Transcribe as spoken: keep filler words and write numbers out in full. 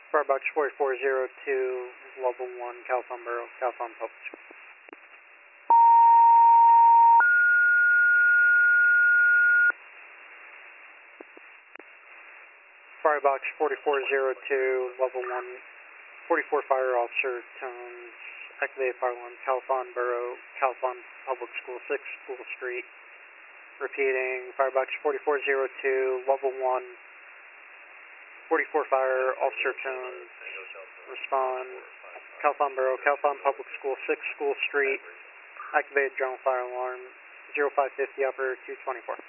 Firebox forty-four zero two, level one, Calphan Borough, Calphan Public School. Firebox forty-four zero two, level one, forty-four Fire Officer Tones, activate fire alarm, Calphan Borough, Calphan Public School, six School Street. Repeating, Firebox forty-four zero two, level one, forty-four Fire Officer Tones, respond, Calphan Borough, Calphan Public School, six School Street, activate drone fire alarm, zero five fifty upper two twenty-four.